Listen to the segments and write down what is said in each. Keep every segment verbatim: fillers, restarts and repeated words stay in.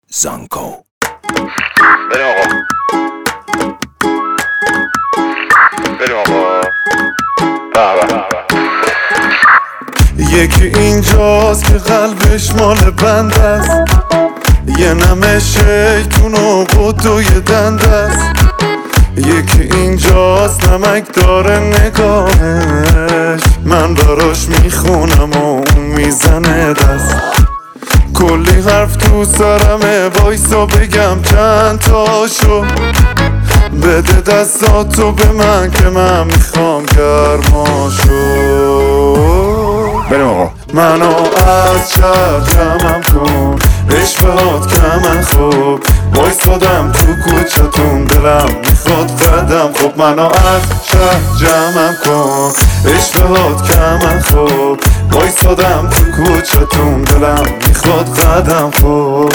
زانکو. بریم آقا بریم آقا بابا. یکی اینجاست که قلبش مال بند است، یه نمه شیطون و قدوی دند است. یکی اینجاست نمک داره نگاهش، من براش میخونم و اون میزنه دست. کلی حرف تو سرمه، وایسا بگم چند تاشو. بده دستاتو به من که من میخوام گرماشو. بریم آقا. منو از شهر جمعم کن، عشقهات که من خوب وایستادم تو کوچتون، دلم میخواد قدم خوب. منو از شهر جمعم کن، عشقهات که من خوب وایستادم تو کوچتون، دلم میخواد قدم خوب.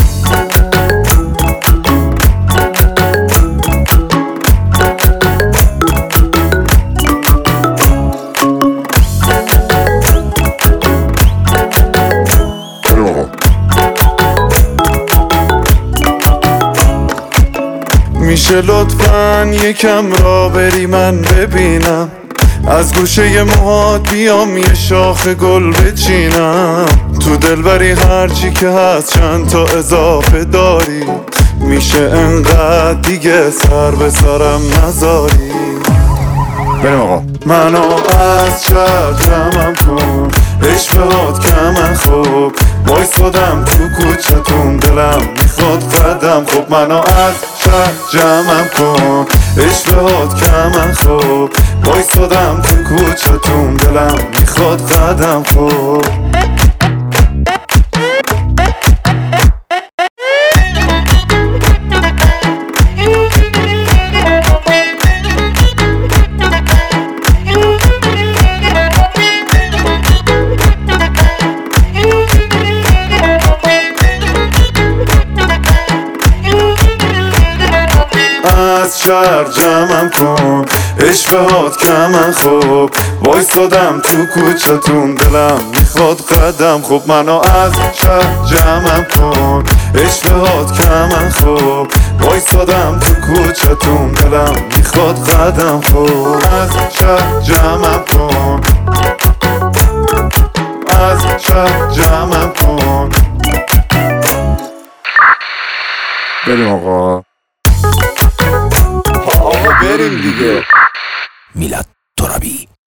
میشه لطفاً یکم را بری من ببینم، از گوشه موهات بیام یه شاخ گل بچینم. تو دلبری هرچی که هست چند تا اضافه داری، میشه انقدر دیگه سر به سرم نذاری. بریم آقا. منو از شهر جمعم کن، عشقهات که من خوب وایستادم تو کوچتون، دلم میخواد قدم خوب. منو از شهر جمعم کن، عشقهات که من خوب وایستادم تو کوچتون، دلم میخواد قدم خوب. از شهر جمعم کن، عشقهات که من خوب وایستادم تو کوچتون، دلم میخواد قدم خوب. منو از شهر جمعم کن، عشقهات که من خوب وایستادم تو کوچتون، دلم میخواد قدم خوب. از شهر جمعم کن، از شهر جمعم کن. بریم آقا. آقا بریم دیگه. میلاد ترابی.